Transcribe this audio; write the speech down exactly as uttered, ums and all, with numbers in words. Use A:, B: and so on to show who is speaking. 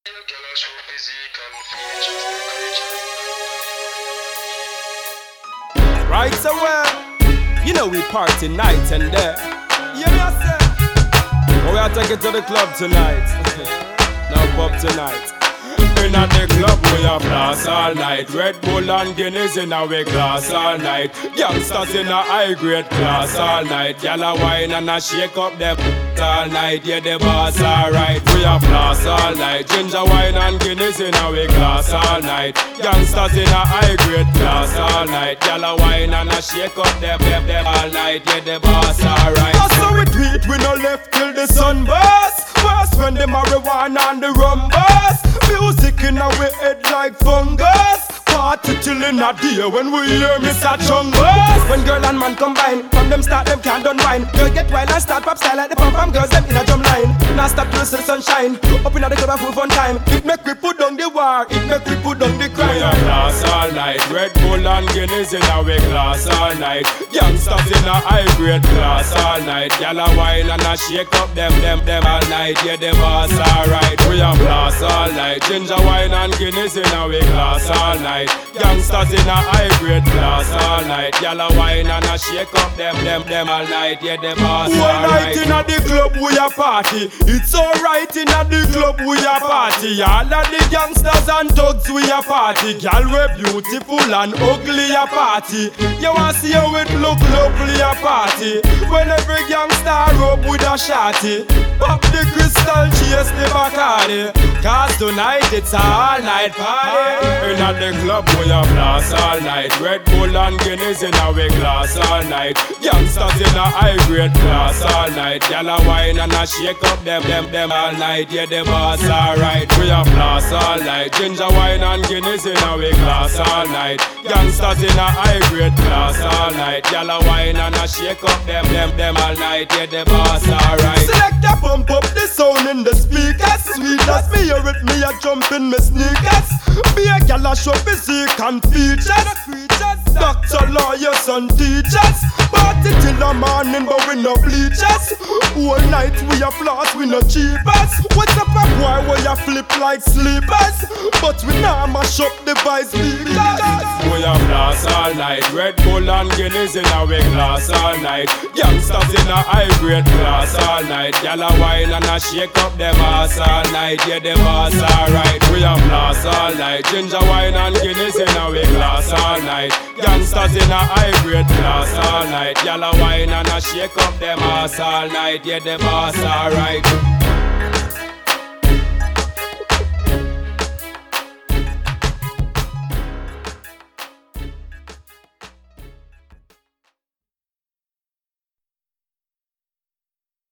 A: Right so well, you know we party night and day. You know I say, oh, we are taking to the club tonight. Now pub tonight. In at the club we a blast all night. Red Bull and Guinness in our glass all night. Youngsters in a high grade class all night. Y'all a wine and a shake up them all night. Yeah, the boss alright. We a blast all night. Ginger wine and Guinness in our glass all night. Youngsters in a high grade class all night. Y'all a wine and a shake up them, them, them all night. Yeah, the boss alright. That's how we do it. We no left till the sun burst. First when the marijuana and the rum burst. Music in our head like fungus. Party till in a day when we hear Mister Chungus. When girl and man combine, from them start them can't unwind. Girl get wild and start pop style like the pom pom girls them in a drum line. Now stop till the sunshine. Up in the club and full fun time. It make we put down the war. It make we put down the crime. We a glass all night. Red Bull and Guinness in our glass all night. Youngsters in a high grade class all night. Y'all a wine and a shake up them them them all night. Yeah, the boss alright. We a blast all night. Ginger wine and Guinness in our glass all night. Youngsters in a high grade class all night. Y'all a wine and a shake up them, them, them all night. Yeah, the boss all right. One night in a the club we a party. It's alright in a the club we a party. All of the gangsters and thugs we a party. Girl we beautiful and ugly a party. You want see how it look lovely a party. When every gangster up with a shotty. Pop the crystal, chase the Bacardi. Cause tonight it's a all night party. In a the club we a blast all night. Red Bull and Guinness in our glass all night. Youngsters in a high grade class all night. Y'all a wine and a shake up them, them, them all night. Yeah, the boss alright. We a blast all night. Ginger wine and Guinness in our glass all night. Youngsters in a high grade class all night. Y'all a wine and a shake up them, them, them all night. Yeah, the boss alright. Select a pump up the sound in the speakers. Sweet as me hear it, me a jump in my sneakers. Be a gal a show physique and features. Doctor, lawyers and teachers. Party till the morning but we no bleachers. All night we a floss, we no cheapers. What's up a boy where you flip like sleepers? But we nah mash up the vice speakers. We a blast all night. Red Bull and Guinness in our glass all night. Youngsters in a high grade class all night. Y'all a wine and a shake up them ass all night. Yeah, the boss alright. We a blast all night. Ginger wine and Guinness in our glass all night. Youngsters in a high grade class all night. Y'all a wine and a shake up them ass all night. Yeah, the boss alright.